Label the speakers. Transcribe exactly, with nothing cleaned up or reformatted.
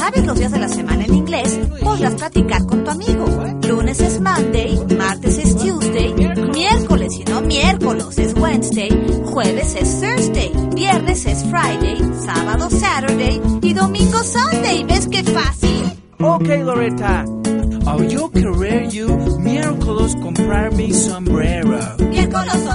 Speaker 1: sabes los días de la semana en inglés, podrás platicar con tu amigo. Lunes es Monday, martes es Tuesday, miércoles y no miércoles es Wednesday, jueves es Thursday, viernes es Friday, sábado Saturday y domingo Sunday. ¿Ves qué fácil?
Speaker 2: Okay, Loretta. Oh, yo querer you miércoles comprar mi sombrero.
Speaker 1: Miércoles